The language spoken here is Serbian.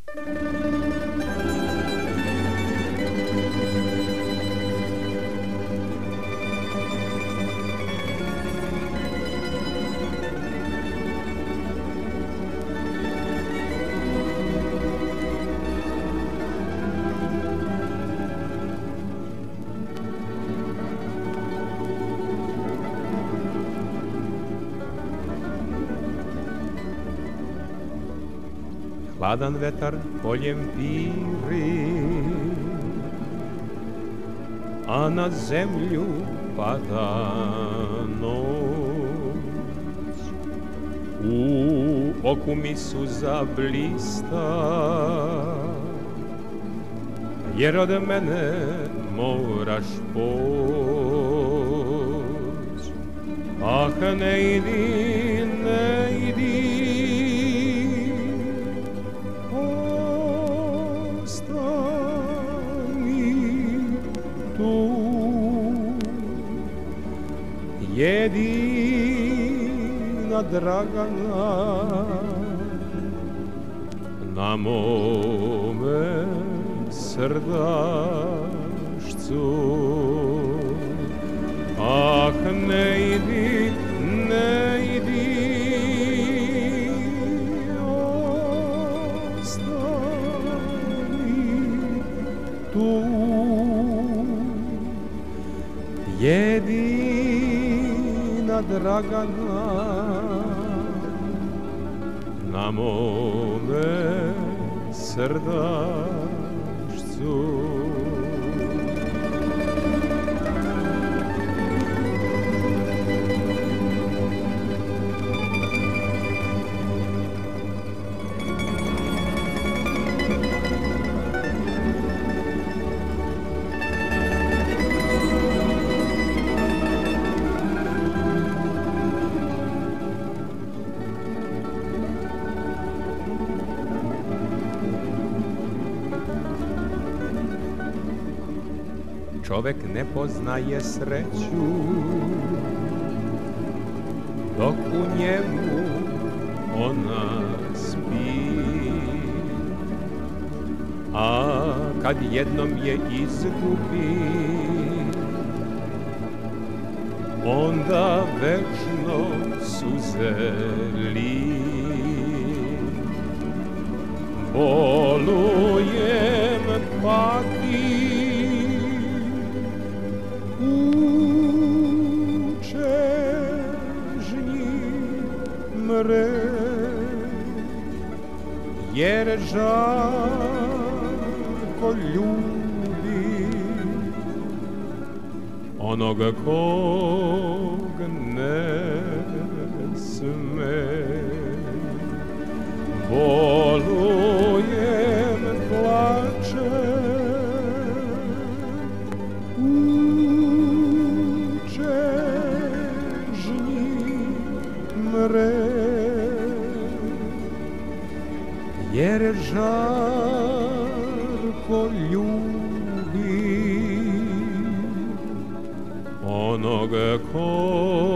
Hladan vetar poljem piri, a na zemlju pada noć. U oku mi suza blista, jer od mene moraš poć. Ah, ne idi, ne idi, jedina Dragana na mome srdašcu. Ah, ne idi, ne idi, ostani tu. Jedina Dragana na mome srdašcu. Čovek ne poznaje sreću dok u njemu ona spi, a kad jednom je izgubi, onda večno suze li. Bolujem, patim, jer žarko ljubi onoga kog ne sme. Bolujem, plačem u čežnji mre, jer žarko ljubi onoga ko